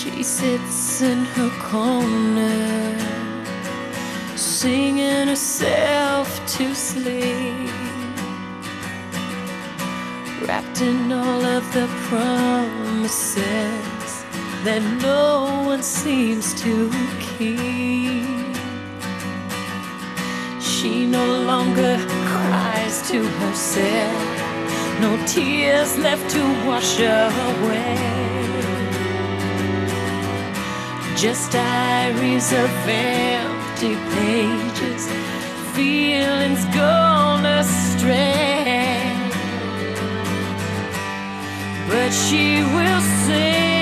She sits in her corner, singing herself to sleep, wrapped in all of the promises that no one seems to keep. She no longer cries to herself, no tears left to wash away, just diaries of empty pages, feelings gone astray. But she will sing